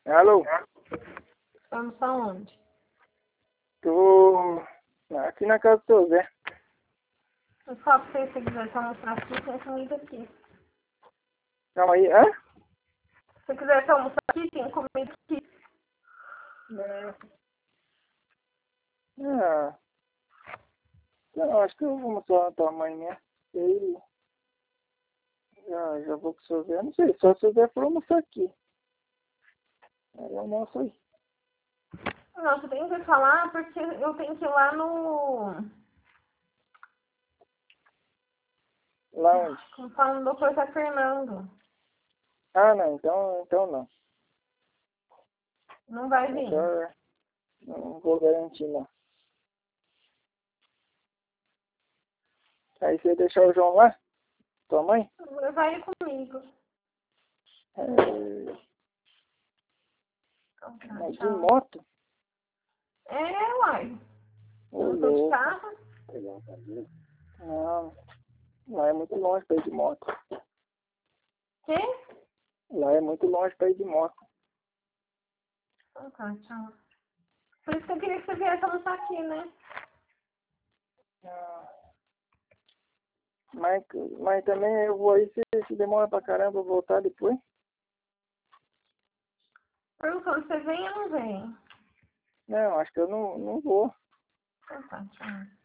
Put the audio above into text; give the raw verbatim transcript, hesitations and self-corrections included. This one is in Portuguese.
Alô? Vamos aonde? Tô aqui na casa do seu Zé. Eu só pra você, se você quiser só almoçar aqui, tem comida aqui. Calma aí, hã? Se você quiser só almoçar aqui, tem comida aqui. É. Ah, não, acho que eu vou mostrar a tua mãe mesmo. E aí, já, já vou com o seu Zé. Não sei, só se o seu Zé for almoçar aqui. Aí eu almoço aí. Não, você tem que falar porque eu tenho que ir lá no... Lá onde? Como fala no doutor Zé Fernando. Ah, não, então, então não. Não vai vir. Então, não vou garantir, não. Aí você deixar o João lá? Tua mãe? Vai ele comigo. É, Então tá, mas de tchau. moto? É, uai. Ô, Eu tô de louco. carro. Não, lá é muito longe pra ir de moto. Quê? Lá é muito longe pra ir de moto. Então tá, tchau. Por isso que eu queria que você viesse almoçar aqui, né? Ah, Mas, mas também eu vou aí, se, se demora pra caramba eu voltar depois. Perguntando se você vem ou não vem. Não, acho que eu não, não vou. Então tá, tchau.